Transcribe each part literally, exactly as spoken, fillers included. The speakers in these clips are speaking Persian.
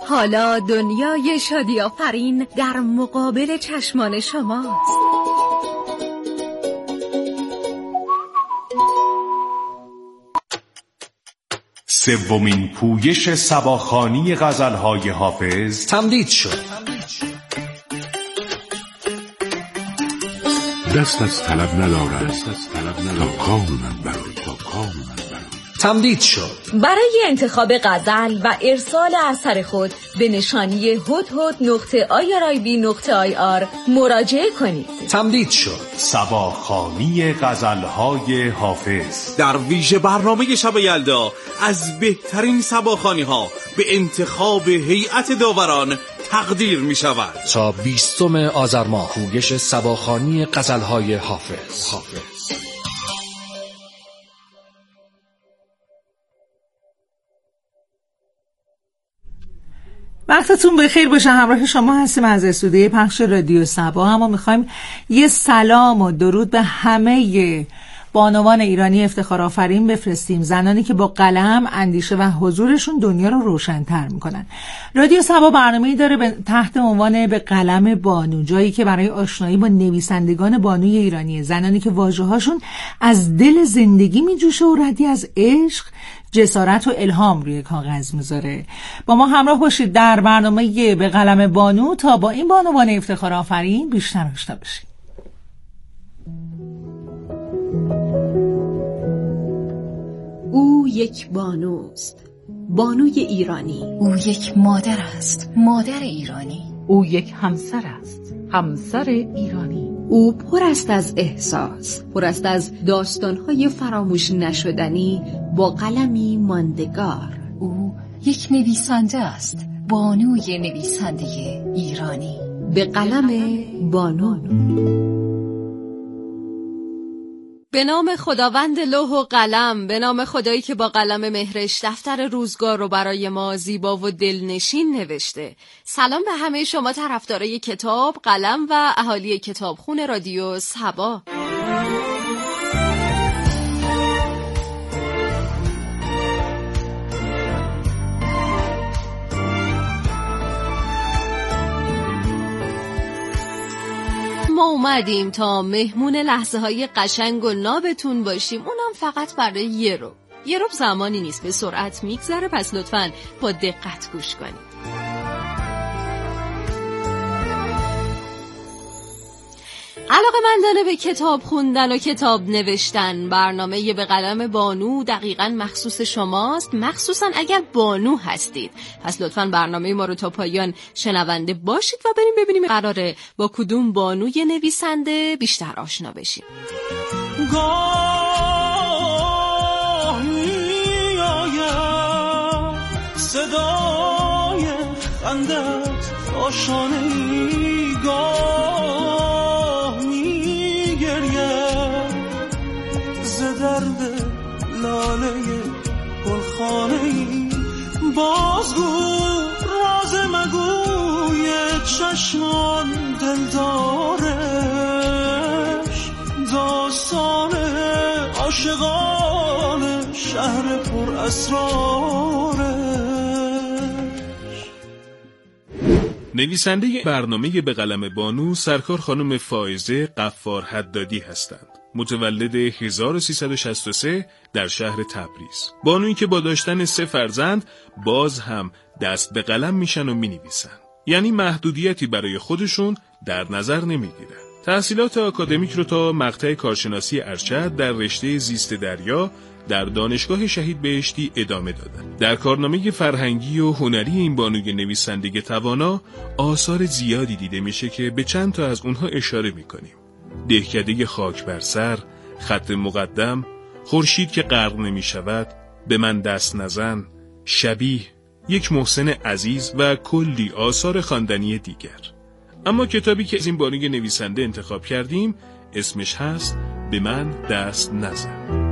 حالا دنیای شادی آفرین در مقابل چشمان شماست. سومین پویش صباخوانی غزل‌های حافظ تمدید شد. دست از طلب ندارد، دست از طلب ندارد، کام من برای تا کام من برای. تمدید شد. برای انتخاب غزل و ارسال اثر خود به نشانی هدهد نقطه آی آر آی بی نقطه آی آر مراجعه کنید. تمدید شد. صباخوانی غزل‌های حافظ در ویژه برنامه شب یلدا از بهترین صباخوانی‌ها به انتخاب هیئت داوران تقدیر می شود. تا بیستم آذر ماه پویش صباخوانی غزل‌های حافظ. حافظ. وقتتون بخیر باشه. همراه شما هستیم از استودیوی پخش رادیو صبا. اما میخوایم یه سلام و درود به همه بانوان ایرانی افتخار آفرین بفرستیم، زنانی که با قلم، اندیشه و حضورشون دنیا رو روشن‌تر میکنن. رادیو صبا برنامه‌ای داره به تحت عنوان به قلم بانو، جایی که برای آشنایی با نویسندگان بانوی ایرانی، زنانی که واژه‌هاشون از دل زندگی میجوشه و ردی از عشق، جسارت و الهام روی کاغذ میذاره. با ما همراه باشید در برنامه به قلم بانو تا با این بانوان افتخار آفرین بیشتر آشنا بشید. او یک بانوست، بانوی ایرانی. او یک مادر است، مادر ایرانی. او یک همسر است، همسر ایرانی. او پر است از احساس، پر است از داستان‌های فراموش نشدنی با قلمی ماندگار. او یک نویسنده است، بانوی نویسنده ایرانی. به قلم بانو. به نام خداوند لوح و قلم، به نام خدایی که با قلم مهرش دفتر روزگار رو برای ما زیبا و دلنشین نوشته. سلام به همه شما طرفدارای کتاب، قلم و اهالی کتابخونه رادیو صبا. ما اومدیم تا مهمون لحظه های قشنگ و نابتون باشیم، اونم فقط برای یه رو یه رو زمانی نیست، به سرعت میگذره، پس لطفاً با دقت گوش کنید. علاقه‌مندان به کتاب خوندن و کتاب نوشتن، برنامه به قلم بانو دقیقاً مخصوص شماست، مخصوصاً اگر بانو هستید. پس لطفاً برنامه ما رو تا پایان شنونده باشید و بریم ببینیم قراره با کدوم بانوی نویسنده بیشتر آشنا بشیم. گاه می آید صدای خندت آشانه‌ای، گاه می گرید ز درد لاله گلخانه‌ای. بازگو راز مگوی چشمان دلدارش، داستان عاشقان شهر پر اسرارش. نویسنده برنامه به قلم بانو سرکار خانم فائزه غفار حدادی هستند. متولد هزار و سیصد و شصت و سه در شهر تبریز. بانویی که با داشتن سه فرزند باز هم دست به قلم میشن و مینویسن. یعنی محدودیتی برای خودشون در نظر نمیگیرن. تحصیلات آکادمیک رو تا مقطع کارشناسی ارشد در رشته زیست دریا در دانشگاه شهید بهشتی ادامه دادن. در کارنامه فرهنگی و هنری این بانوی نویسنده توانا آثار زیادی دیده میشه که به چند تا از اونها اشاره میکنیم. دهکده خاک بر سر، خط مقدم، خورشید که غرق نمیشود، به من دست نزن، شبیه، یک محسن عزیز و کلی آثار خواندنی دیگر. اما کتابی که از این بانوی نویسنده انتخاب کردیم اسمش هست به من دست نزن.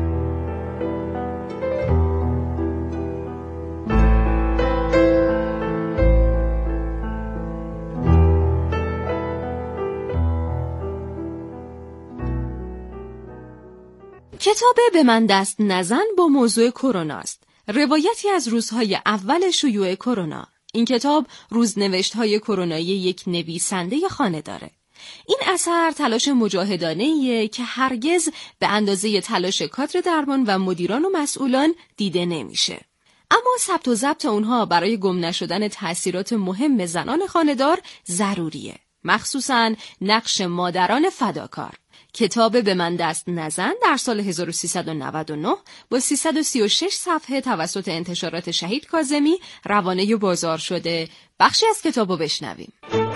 کتاب به من دست نزن با موضوع کرونا است. روایتی از روزهای اول شیوع کرونا. این کتاب روزنوشت‌های کرونایی یک نویسنده خانه‌داره. این اثر تلاش مجاهدانه‌ایه که هرگز به اندازه تلاش کادر درمان و مدیران و مسئولان دیده نمیشه. اما ثبت و ضبط اونها برای گم نشدن تأثیرات مهم زنان خانه‌دار ضروریه، مخصوصاً نقش مادران فداکار. کتاب به من دست نزن در سال هزار و سیصد و نود و نه با سیصد و سی و شش صفحه توسط انتشارات شهید کاظمی روانه بازار شده. بخشی از کتابو بشنویم.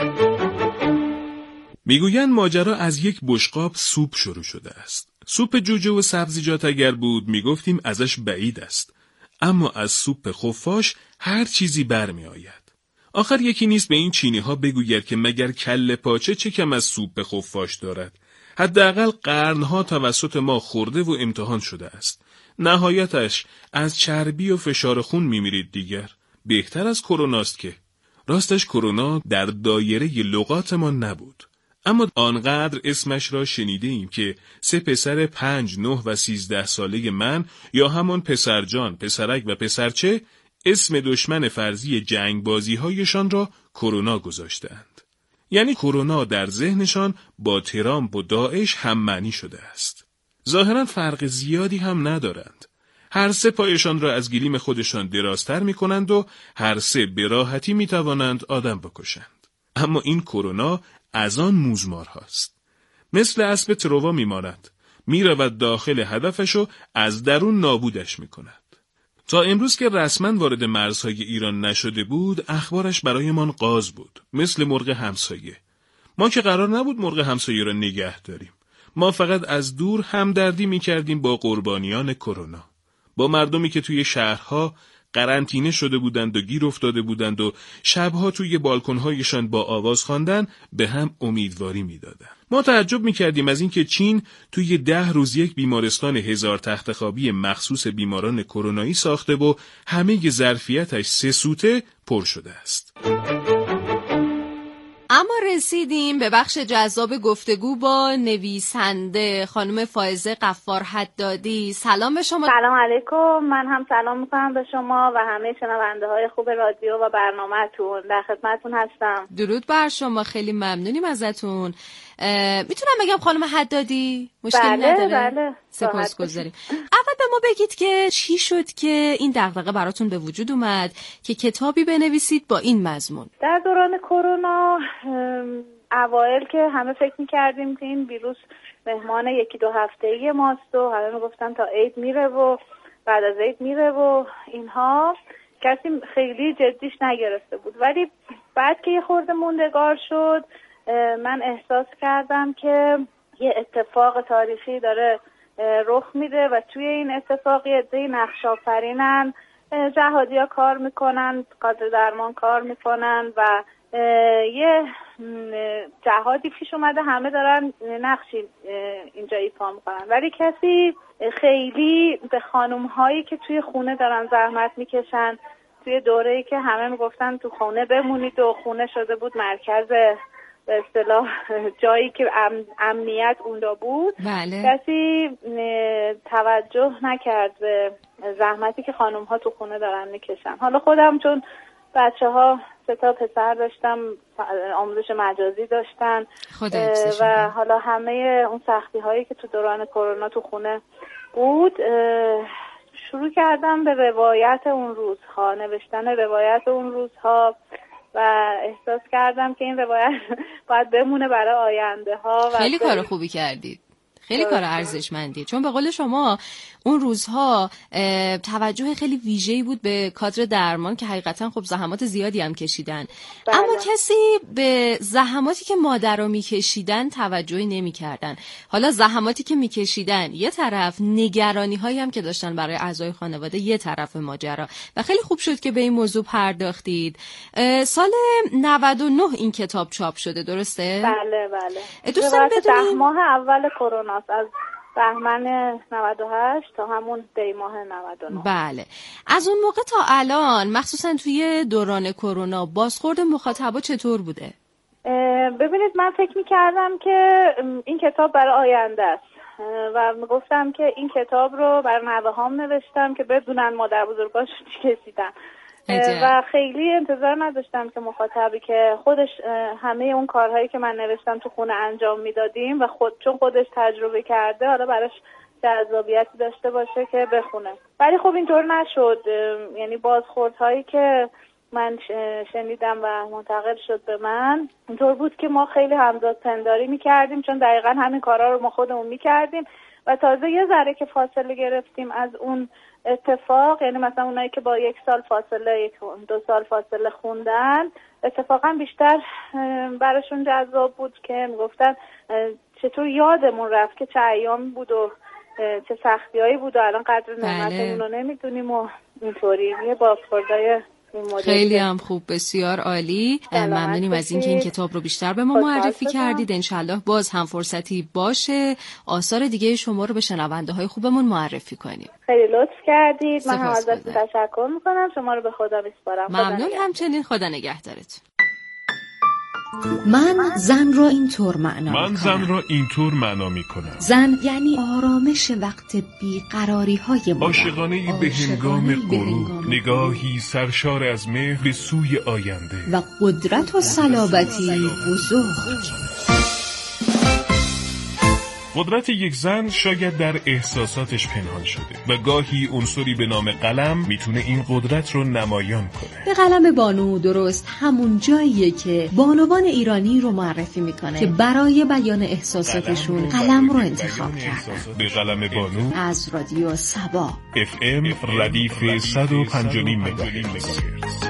میگویند ماجرا از یک بشقاب سوپ شروع شده است. سوپ جوجه و سبزیجات اگر بود میگفتیم ازش بعید است، اما از سوپ خفاش هر چیزی برمی آید. آخر یکی نیست به این چینی ها بگوید که مگر کله پاچه چه کم از سوپ خفاش دارد. حداقل قرنها توسط ما خورده و امتحان شده است. نهایتش از چربی و فشار خون میمیرید دیگر. بهتر از کروناست که. راستش کرونا در دایره لغات ما نبود. اما آنقدر اسمش را شنیده ایم که سه پسر پنج، نه و سیزده ساله من یا همان پسرجان، پسرک و پسرچه اسم دشمن فرضی جنگ بازی هایشان را کرونا گذاشتند. یعنی کرونا در ذهنشان با ترامپ و داعش هم معنی شده است. ظاهراً فرق زیادی هم ندارند. هر سه پایشان را از گلیم خودشان درازتر می کنند و هر سه به راحتی می توانند آدم بکشند. اما این کرونا از آن موزمار هاست. مثل اسب تروا می ماند. می رود داخل هدفش و از درون نابودش می کند. تا امروز که رسما وارد مرزهای ایران نشده بود، اخبارش برایمان غاز بود، مثل مرغ همسایه. ما که قرار نبود مرغ همسایه را نگه داریم. ما فقط از دور همدردی می‌کردیم با قربانیان کرونا، با مردمی که توی شهرها قرنطینه شده بودند و گیر افتاده بودند و شبها توی بالکن‌هایشان با آواز خواندن به هم امیدواری می‌دادند. ما تعجب می‌کردیم از اینکه چین توی ده روز یک بیمارستان هزار تخت خوابی مخصوص بیماران کرونایی ساخته و همه ظرفیتش سه سوته پر شده است. اما رسیدیم به بخش جذاب گفتگو با نویسنده خانم فائزه غفار حدادی. سلام به شما. سلام علیکم. من هم سلام میکنم به شما و همه شنونده های خوب رادیو و برنامه‌تون. در خدمتتون هستم. درود بر شما، خیلی ممنونیم ازتون. میتونم بگم خانم حدادی؟ مشکل بله، نداره؟ بله. سپاسگزاریم. اول به ما بگید که چی شد که این دغدغه براتون به وجود اومد که کتابی بنویسید با این مضمون؟ در دوران کرونا اوایل که همه فکر میکردیم که این ویروس مهمان یکی دو هفته‌ای ماست و همه میگفتن تا عید میره و بعد از عید میره و اینها، کسی خیلی جدیش نگرفته بود. ولی بعد که یه خورده موندگار شد، من احساس کردم که یه اتفاق تاریخی داره رخ میده و توی این اتفاق یه عده‌ای نقش آفرینن، جهادی‌ها کار میکنن، کادر درمان کار میکنن و یه جهادی پیش اومده، همه دارن نقشی اینجا ایفا میکنن، ولی کسی خیلی به خانم‌هایی که توی خونه دارن زحمت میکشن، توی دوره‌ای که همه میگفتن تو خونه بمونید و خونه شده بود مرکز به اصطلاح جایی که ام، امنیت اونجا بود، بله. کسی توجه نکرد به زحمتی که خانم ها تو خونه دارن میکشن. حالا خودم چون بچه ها سه تا پسر داشتم، آموزش مجازی داشتن و حالا همه اون سختی هایی که تو دوران کرونا تو خونه بود، شروع کردم به روایت اون روزها، نوشتن روایت اون روزها و احساس کردم که این روایت باید بمونه برای آینده ها. خیلی کار خوبی کردید، خیلی کار ارزشمندی، چون به قول شما اون روزها توجه خیلی ویژه‌ای بود به کادر درمان که حقیقتا خب زحمات زیادی هم کشیدن. بله. اما کسی به زحماتی که مادرها میکشیدن توجهی نمیکردن. حالا زحماتی که میکشیدن یه طرف، نگرانی هایی هم که داشتن برای اعضای خانواده یه طرف ماجرا، و خیلی خوب شد که به این موضوع پرداختید. سال نود و نه این کتاب چاپ شده، درسته؟ بله بله. دوستان بدونیم ده ماه اول کرونا، از بهمن نود و هشت تا همون دی ماه نود و نه. بله. از اون موقع تا الان، مخصوصا توی دوران کرونا، بازخورد مخاطبا چطور بوده؟ ببینید، من فکر می‌کردم که این کتاب برای آینده است و میگفتم که این کتاب رو برای نوه‌هام نوشتم که بدونن مادر بزرگاش چی کشیدن و خیلی انتظار نداشتم که مخاطبی که خودش همه اون کارهایی که من نوشتم تو خونه انجام میدادیم و خود چون خودش تجربه کرده حالا براش جذابیتی داشته باشه که بخونه. ولی خب اینطور نشد. یعنی بازخوردهایی که من شنیدم و منتقل شد به من اینطور بود که ما خیلی همزاد پنداری میکردیم، چون دقیقا همین کارها رو ما خودمون میکردیم و تازه یه ذره که فاصله گرفتیم از اون اتفاق، یعنی مثلا اونایی که با یک سال فاصله یک دو سال فاصله خوندن اتفاقا بیشتر براشون جذاب بود که میگفتن چطور یادمون رفت که چه ایام بود و چه سختیایی بود و الان قدر نعمتمون رو نمیدونیم و اینطوری. یه بازخوردای خیلی هم خوب، بسیار عالی. ممنونیم از اینکه این کتاب رو بیشتر به ما معرفی کردید. انشالله باز هم فرصتی باشه آثار دیگه شما رو به شنونده های خوبمون معرفی کنیم. خیلی لطف کردید. من هم ازتون تشکر میکنم. شما رو به خدا میسپارم. ممنون. همچنین خدا نگهدارت. من زن را اینطور معنا من زن را اینطور معنا میکنم. زن یعنی آرامش وقت بیقراری های ما، عاشقانه‌ای به هنگام غروب، نگاهی سرشار از مهر به سوی آینده و قدرت و صلابتی بزرگ. قدرت یک زن شاید در احساساتش پنهان شده و گاهی عنصری به نام قلم میتونه این قدرت رو نمایان کنه. به قلم بانو درست همون جاییه که بانوان ایرانی رو معرفی میکنه که برای بیان احساساتشون قلم, قلم رو انتخاب کردن. به قلم بانو از رادیو صبا اف ام ردیف صد و پنج و نیم مگاهرتز.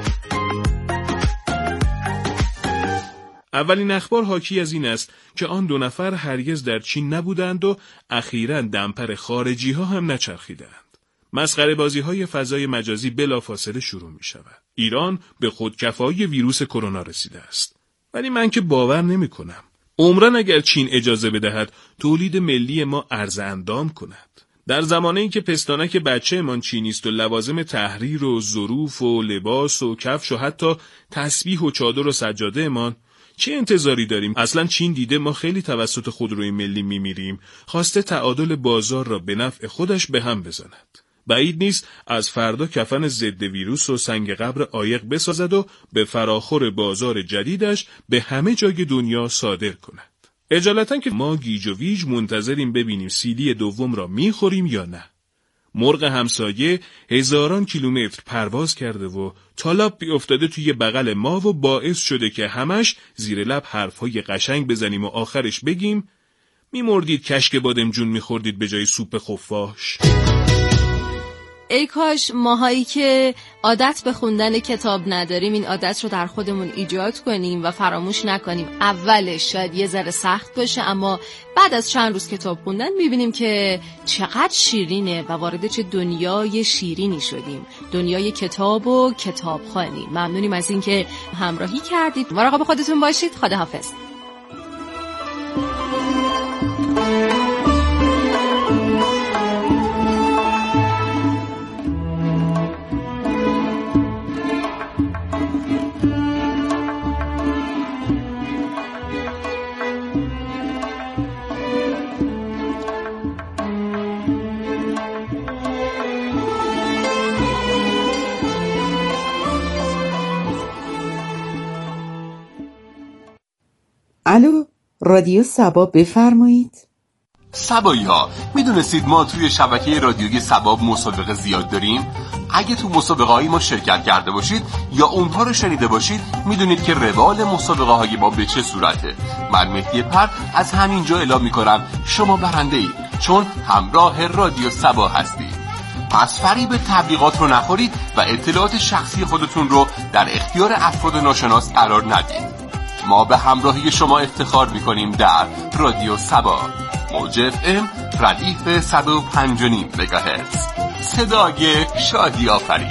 اولین اخبار حاکی از این است که آن دو نفر هرگز در چین نبودند و اخیراً دمپر خارجی ها هم نچرخیدند. مسخره بازی های فضای مجازی بلافاصله شروع می شود. ایران به خودکفایی ویروس کرونا رسیده است. ولی من که باور نمی کنم. عمرن اگر چین اجازه بدهد تولید ملی ما ارز اندام کند. در زمانه‌ای که پستانک بچه‌مان چینی است و لوازم تحریر و ظروف و لباس و کفش و حتی تسبیح و چادر و سجاده‌مان، چه انتظاری داریم؟ اصلا چین دیده ما خیلی توسط خودروی ملی میمیریم، خواسته تعادل بازار را به نفع خودش به هم بزند. بعید نیست از فردا کفن ضد ویروس و سنگ قبر عایق بسازد و به فراخور بازار جدیدش به همه جای دنیا صادر کند. اجالتا که ما گیج و ویج منتظریم ببینیم سیدی دوم را میخوریم یا نه. مرغ همسایه هزاران کیلومتر پرواز کرده و تالاپ بیافتاده توی بغل ما و باعث شده که همش زیر لب حرفهای قشنگ بزنیم و آخرش بگیم میمردید کشک بادمجون میخوردید به جای سوپ خفاش. ای کاش ماهایی که عادت به خوندن کتاب نداریم این عادت رو در خودمون ایجاد کنیم و فراموش نکنیم. اولش شاید یه ذره سخت باشه اما بعد از چند روز کتاب خوندن میبینیم که چقدر شیرینه و وارد چه دنیای شیرینی شدیم. دنیای کتاب و کتابخوانی. ممنونیم از این که همراهی کردید. مراقب خودتون باشید. خداحافظ. الو، رادیو صبا، بفرمایید. صبایی ها، میدونستید ما توی شبکه رادیویی صبا مسابقه زیاد داریم؟ اگه تو مسابقه های ما شرکت کرده باشید یا اونها رو شنیده باشید میدونید که روال مسابقه های ما به چه صورته. من مهدی پر از همینجا اعلام میکنم شما برنده اید، چون همراه رادیو صبا هستید. پس فریب تبلیغات رو نخورید و اطلاعات شخصی خودتون رو در اختیار افراد ناشناس قرار ندید. ما به همراهی شما افتخار میکنیم در رادیو صبا، موج اف ام ردیف صد و پنج و نیم مگاهرتز. صدای شادی آفرین.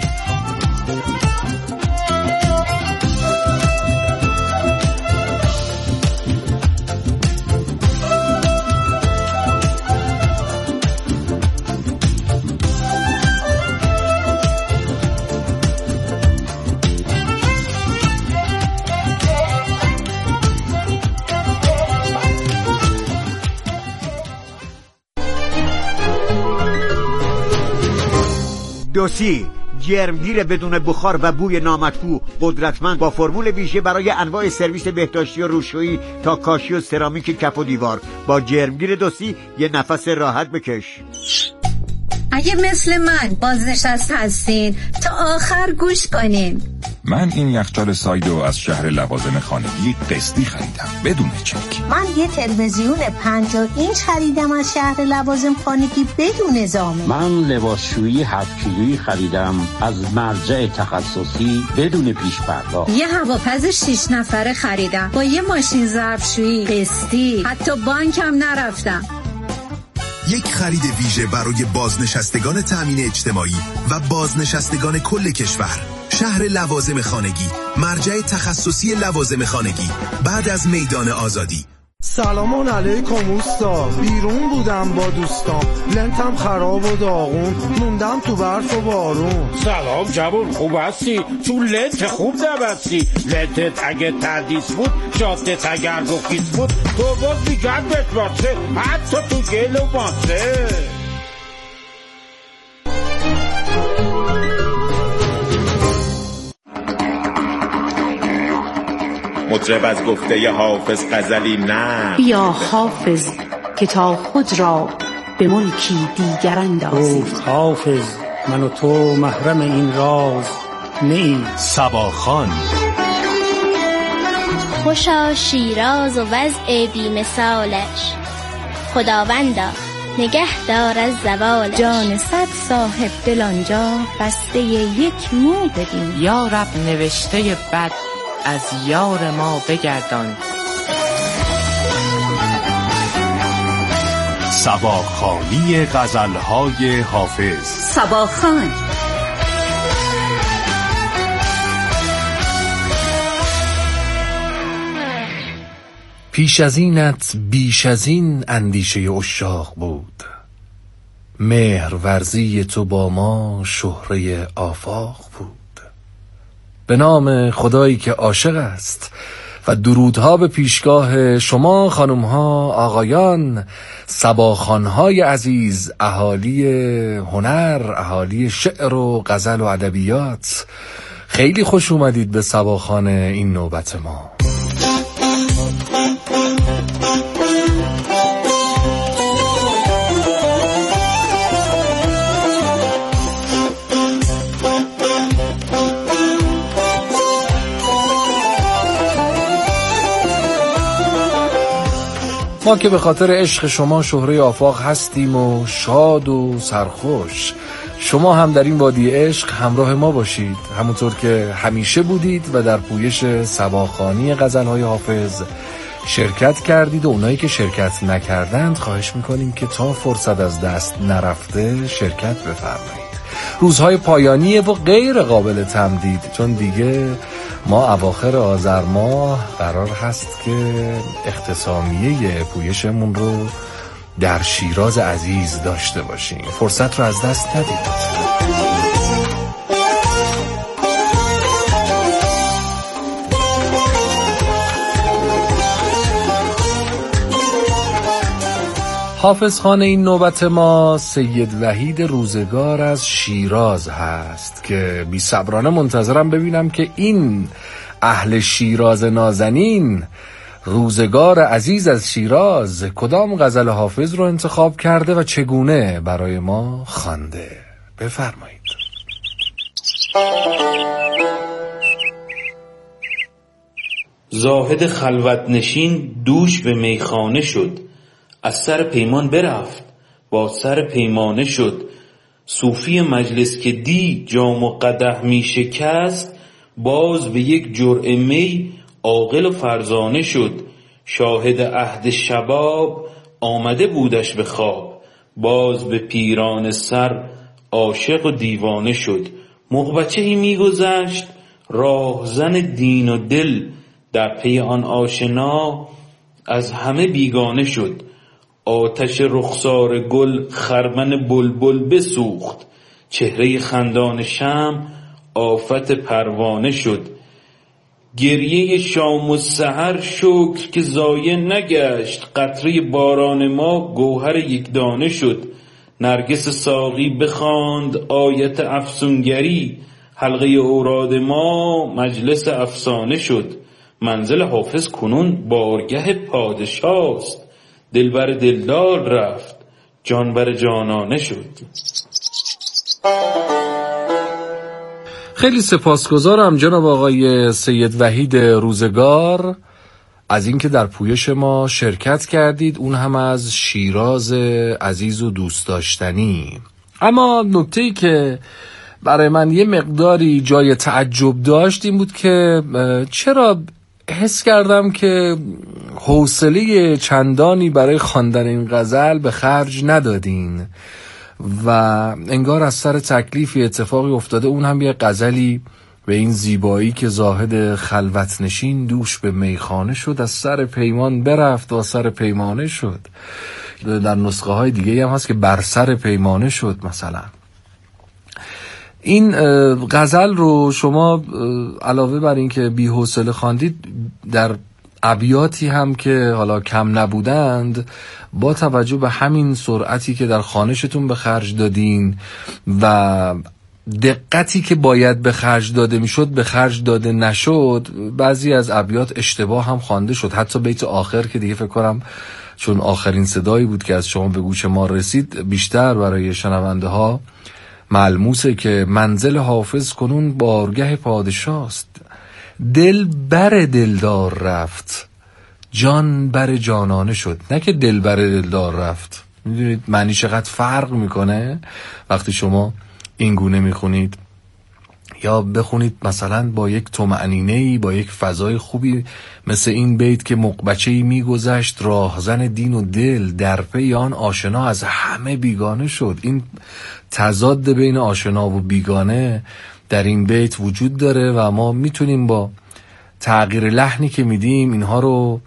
دوسی جرمگیر بدون بخار و بوی نامطبوع قدرتمند با فرمول ویژه برای انواع سرویس بهداشتی و روشویی تا کاشی و سرامیک کف و دیوار. با جرمگیر دوستی یه نفس راحت بکش. اگه مثل من بازنشسته هستین تا آخر گوش کنین. من این یخچال سایدو از شهر لوازم خانگی قسطی خریدم بدون چک. من یه تلویزیون پنجاه اینچ خریدم از شهر لوازم خانگی بدون زامن. من لباسشویی هفت کیلویی خریدم از مرجع تخصصی بدون پیش پرداخت. یه هواپز شش نفره خریدم با یه ماشین ظرفشویی قسطی، حتی بانکم نرفتم. یک خرید ویژه برای بازنشستگان تأمین اجتماعی و بازنشستگان کل کشور. شهر لوازم خانگی، مرجع تخصصی لوازم خانگی، بعد از میدان آزادی. سلام علیکم اوستا، بیرون بودم با دوستان، لنتم خراب و داغون، موندم تو برف و بارون. سلام جوون، خوب هستی؟ تو لنت خوب نبستی. لنتت اگه تردیس بود، جادت اگر گفیز بود، تو باز بیگرد بتباسه، حتی تو گل و ماسه. مطرب از گفته حافظ غزلی نه. بیا حافظ که تا خود را به ملکی دیگر اندازی. گفت حافظ من و تو محرم این راز نه. صباخان. خوشا شیراز و وضع بی مثالش، خداوندا نگه دار از زوال. جان صد صاحب دل آنجا بسته یک مو ببین. یا رب نوشته بد از یار ما بگردان. صباخوانی غزل‌های حافظ. صباخوان. پیش از اینت بیش از این اندیشه عشاق بود، مهر ورزی تو با ما شهره آفاق بود. به نام خدایی که عاشق است و درودها به پیشگاه شما خانمها، آقایان، صباخوان‌های عزیز، اهالی هنر، اهالی شعر و غزل و ادبیات. خیلی خوش اومدید به صباخوان این نوبت ما. ما که به خاطر عشق شما شهره آفاق هستیم و شاد و سرخوش. شما هم در این وادی عشق همراه ما باشید، همونطور که همیشه بودید و در پویش صباخوانی غزل‌های حافظ شرکت کردید. و اونایی که شرکت نکردند خواهش میکنیم که تا فرصت از دست نرفته شرکت بفرمایید. روزهای پایانیه و غیر قابل تمدید، چون دیگه ما اواخر آذر ماه قرار هست که اختتامیه پویشمون رو در شیراز عزیز داشته باشیم. فرصت رو از دست ندید. حافظ خان این نوبت ما سید وحید روزگار از شیراز هست که بی صبرانه منتظرم ببینم که این اهل شیراز نازنین، روزگار عزیز از شیراز، کدام غزل حافظ رو انتخاب کرده و چگونه برای ما خوانده. بفرمایید. زاهد خلوت نشین دوش به میخانه شد، از سر پیمان برفت با سر پیمانه شد. صوفی مجلس که دی جام و قدح می شکست، باز به یک جرعه می عاقل و فرزانه شد. شاهد عهد شباب آمده بودش به خواب، باز به پیران سر عاشق و دیوانه شد. مغبچه‌ای می گذشت راهزن دین و دل، در پی آن آشنا از همه بیگانه شد. آتش رخسار گل خرمن بلبل بسوخت، چهره خندان شمع آفت پروانه شد. گریه شام و سحر شکر که ضایع نگشت، قطره باران ما گوهر یک دانه شد. نرگس ساقی بخواند آیت افسونگری، حلقه اوراد ما مجلس افسانه شد. منزل حافظ کنون بارگه پادشاست، دلبر دلدار رفت جانبر جانانه شد. خیلی سپاسگزارم جناب آقای سید وحید روزگار از اینکه در پویش ما شرکت کردید، اون هم از شیراز عزیز و دوست داشتنی. اما نکته‌ای که برای من یه مقداری جای تعجب داشت این بود که چرا حس کردم که حوصله چندانی برای خواندن این غزل به خرج ندادین و انگار از سر تکلیفی اتفاقی افتاده، اون هم یه غزلی به این زیبایی که زاهد خلوت نشین دوش به میخانه شد، از سر پیمان برفت و سر پیمانه شد. در نسخه های دیگه هم هست که بر سر پیمانه شد. مثلا این غزل رو شما علاوه بر این که بی حوصله خواندید، در ابیاتی هم که حالا کم نبودند، با توجه به همین سرعتی که در خوانشتون به خرج دادین و دقتی که باید به خرج داده میشد به خرج داده نشد، بعضی از ابیات اشتباه هم خوانده شد. حتی بیت آخر که دیگه فکر کنم چون آخرین صدایی بود که از شما به گوش ما رسید، بیشتر برای شنونده ها ملموسه که منزل حافظ کنون بارگه پادشاست، دل بر دلدار رفت جان بر جانانه شد. نه که دل بر دلدار رفت. میدونید معنی چقدر فرق میکنه وقتی شما این گونه میخونید یا بخونید مثلا با یک طمأنینه‌ای، با یک فضای خوبی مثل این بیت که مقبچه‌ای میگذشت راهزن دین و دل، در پی آن آشنا از همه بیگانه شد. این تضاد بین آشنا و بیگانه در این بیت وجود داره و ما میتونیم با تغییر لحنی که میدیم اینها رو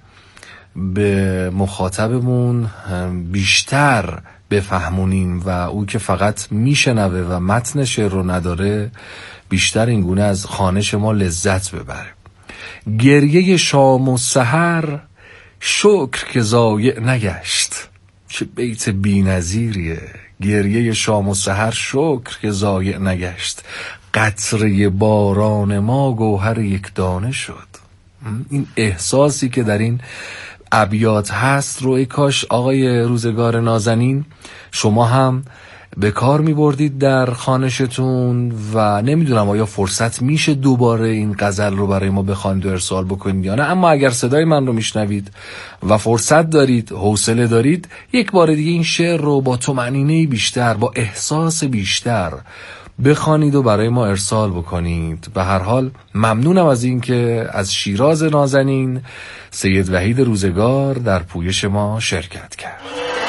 به مخاطبمون بیشتر بفهمونیم و او که فقط میشنوه و متن شعر رو نداره بیشتر این گونه از خوانش ما لذت ببره. گریه شام و سحر شکر که ضایع نگشت. چه بیت بی‌نظیریه. گریه شام و سحر شکر که ضایع نگشت، قطره باران ما گوهر یک دانه شد. این احساسی که در این ابیات هست رو ای کاش آقای روزگار نازنین شما هم به کار می بردید در خوانشتون و نمیدونم آیا فرصت میشه دوباره این غزل رو برای ما بخواید و ارسال بکنید یا نه. اما اگر صدای من رو میشنوید و فرصت دارید، حوصله دارید، یک بار دیگه این شعر رو با طمأنینه بیشتر، با احساس بیشتر بخوانید و برای ما ارسال بکنید. به هر حال ممنونم از این که از شیراز نازنین سید وحید روزگار در پویش ما شرکت کرد.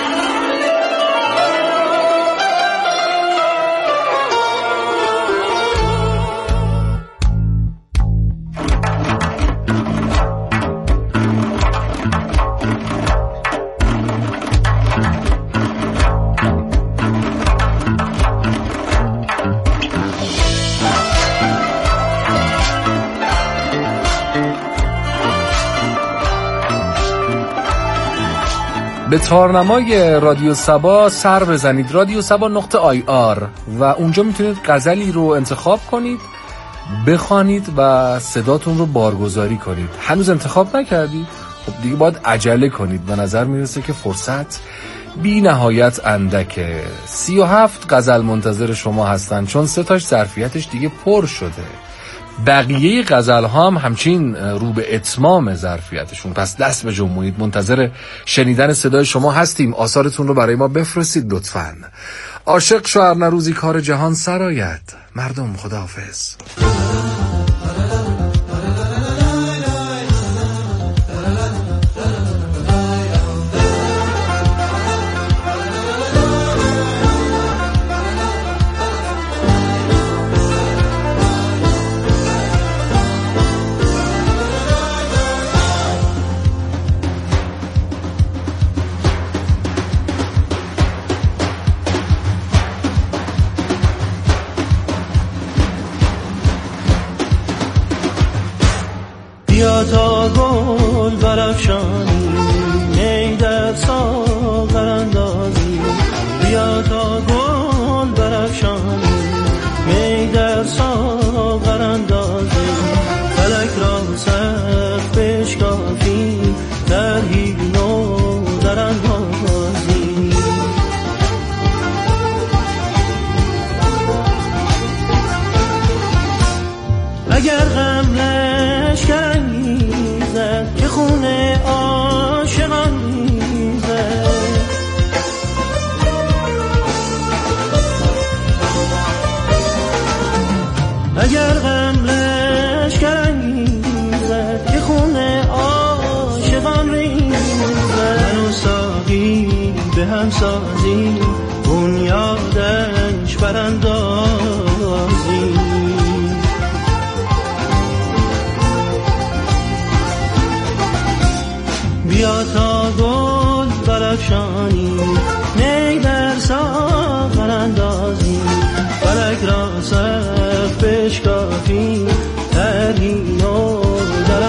به تارنمای رادیو سبا سر بزنید، رادیو سبا نقطه آی آر، و اونجا میتونید غزلی رو انتخاب کنید، بخوانید و صداتون رو بارگذاری کنید. هنوز انتخاب نکردید؟ خب دیگه باید عجله کنید. به نظر میرسه که فرصت بی نهایت اندکه. سی و هفت غزل منتظر شما هستن، چون سه تاش ظرفیتش دیگه پر شده. بقیه غزل ها هم همچین رو به اتمام ظرفیتشون. پس دست به جمعید، منتظر شنیدن صدای شما هستیم. آثارتون رو برای ما بفرستید لطفاً. عاشق شو نروزی کار جهان سرآید. مردم خداحافظ. بیا تا گل برافشانی، می در ساغر اندازی، بیا تا اگر غم لشکر انگیزد که خونه عاشقان میزد. اگر غم لشکر انگیزد که خونه عاشقان ریزد. من و ساقی به هم سازیم بنیادش براندازیم. بیا تا گل برافشانیم نی در ساغر اندازیم. فلک را سقف بشکافیم ترهیم و در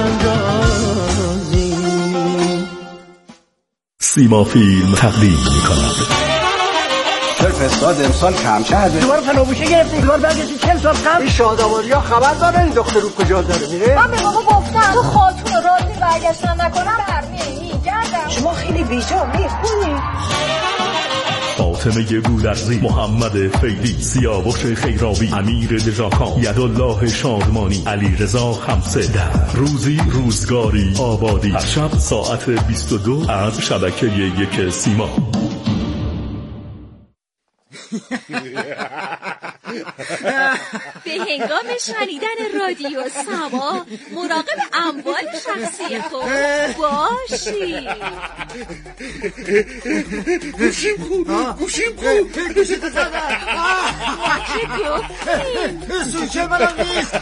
اندازیم. سیما فیلم تقدیم می‌کند. فستاد امسال کم کرده. دوباره فلوبوشه گرفتی. دوباره برگشتی چهل سال قبل. این شاداماریا خبر داره این دختر رو کجا داره میره؟ من به بابا گفتم تو خاتون راضی برگشتن نکنم برمیه میگردم. شما خیلی بیجا میخونی. فاطمه گودرزی، محمد فیلی، سیاوش خیرابی، امیر دژاکان، یدالله شادمانی، علی رضا خمسه. در روزی روزگاری آبادی، هر شب ساعت بیست و دو از شبکه یک سیما. به هنگام شنیدن رادیو سما مراقب اموال شخصی خود باشید. گوشیم خوب گوشیم خوب گوشیت زدن. چه گفتیم؟ سوچه منم نیست.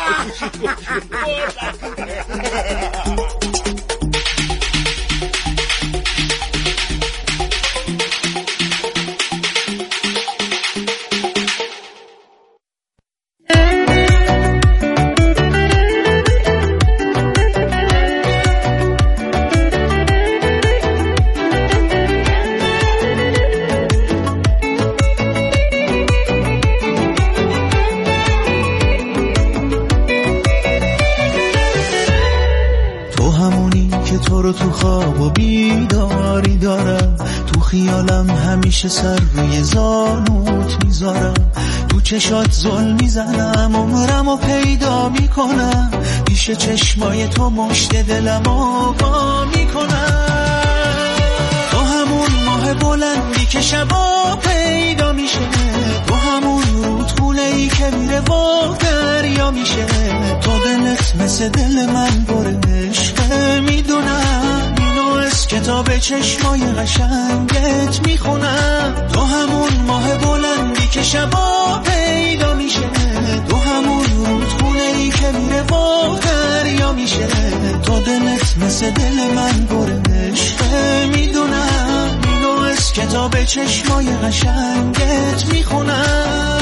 تو خواب و بیداری دارم، تو خیالم همیشه سر روی زانوت میذارم، تو چشات ظلم میزنم عمرم و پیدا میکنم، پیش چشمای تو مشت دلم آقا میکنم. تو همون ماه بلندی که شبا پیدا میشه، تو همون رودخونه‌ای که میره و دریا میشه، تو دلت مثل دل من بره عشقه میدونم، اینو از کتاب چشمای قشنگت میخونم. تو همون ماه بلندی که شبا پیدا میشه، تو همون رودخونه‌ای که میره و دریا میشه، تو دلت مثل دل من بره عشقه میدونم، اینو از کتاب چشمای قشنگت میخونم.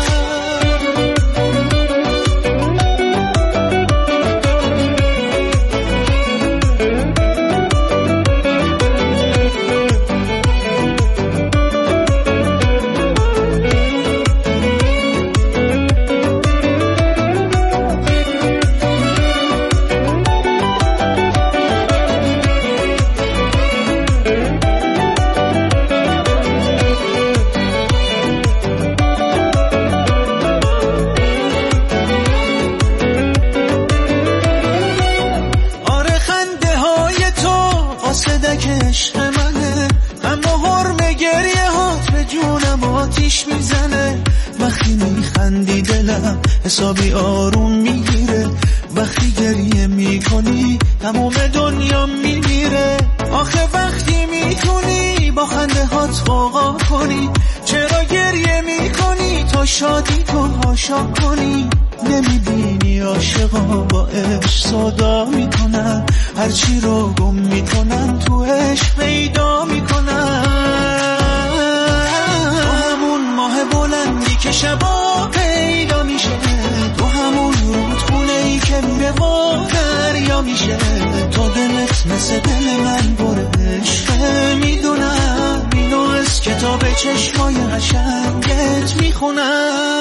حسابی آروم میگیره وقتی گریه میکنی، تموم دنیا میمیره. آخه وقتی میتونی با خنده هات غوغا کنی، چرا گریه میکنی تا شادی تو هاشا کنی؟ نمیبینی عاشقا با عشق صدا میکنن، هرچی رو گم میکنن تو عشق پیدا میکنن. تو همون ماه بلندی که شبا پیدا میشه، تو همون رودخونه‌ای که میره و دریا میشه، تو دلت مثل دل من بره عشقه میدونم، اینو از کتاب چشمای قشنگت میخونم.